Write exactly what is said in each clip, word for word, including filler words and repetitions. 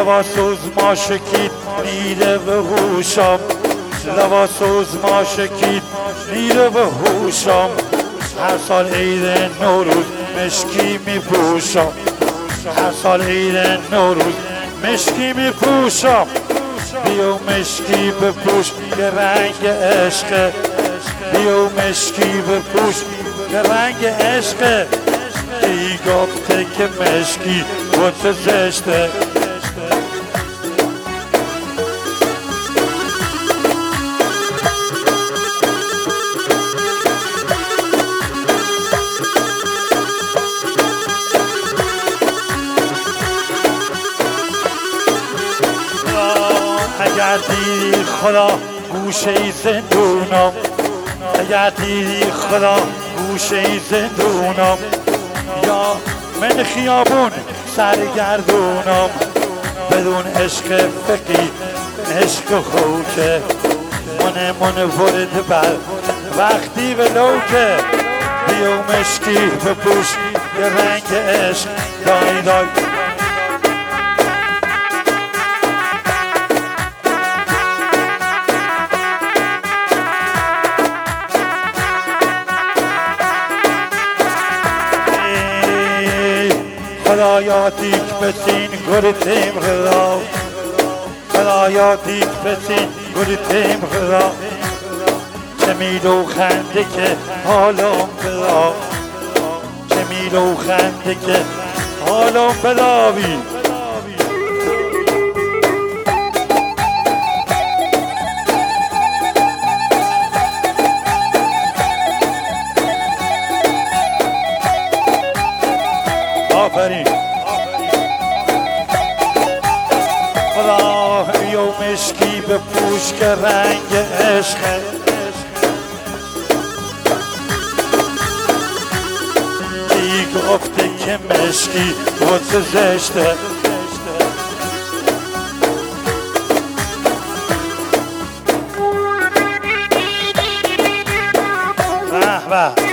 لباسوز ما شکید میره به هوشم، لباسوز ما شکید میره به هوشم. هر سال عید نوروز مشکی می پوشم، هر سال عید نوروز مشکی می پوشم. بیو مشکی بپوش که رنگ عشقه، بیو مشکی بپوش که رنگ عشقه. کی گفته که مشکی بوت زشته؟ اگر دیدی خدا گوشه زندونم، اگر دیدی خدا گوشه زندونم، یا من خیابون سرگردونم. بدون عشق فقی عشق خوکه، من من ورد بر وقتی به لوکه. بیو مشکی بپوش یه رنگ عشق دای دای. خدایا دیک بسین گرتیم خدا، خدایا دیک بسین گرتیم خدا. چه میلو خنده که حالم بدا، چه میلو خنده که حالم بداوی. آفرین خدا یو مشکی به پوش که رنگ عشقه. کی گفته که مشکی بوت زشته؟ به به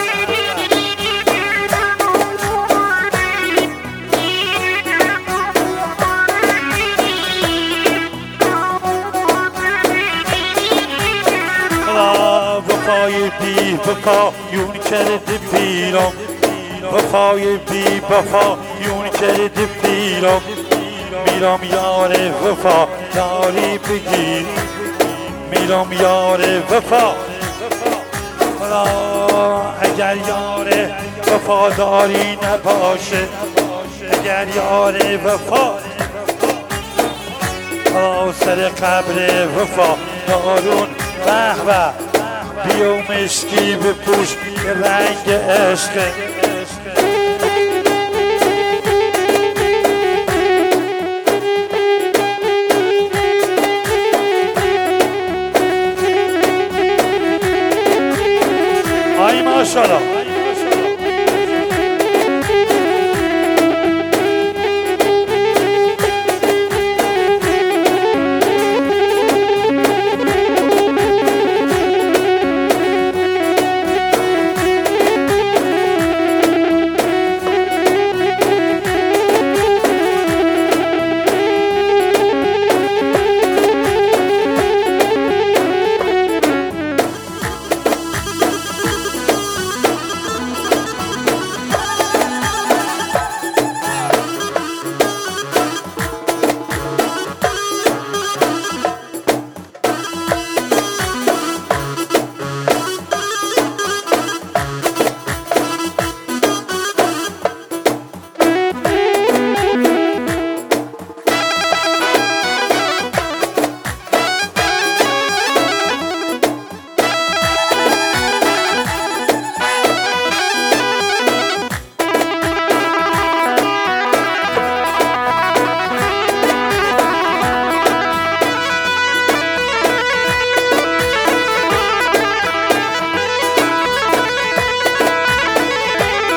وفای بی وفا یون کرده پیرم، وفای بی وفا یون کرده پیرم. میرم یار وفا داری بگیر، میرم یار وفا. اگر یار وفاداری نباشه، اگر یار وفا سر قبر وفا دارون. به به بیو مشکی بپوش که رنگ عشقه. آی ماشاءالله.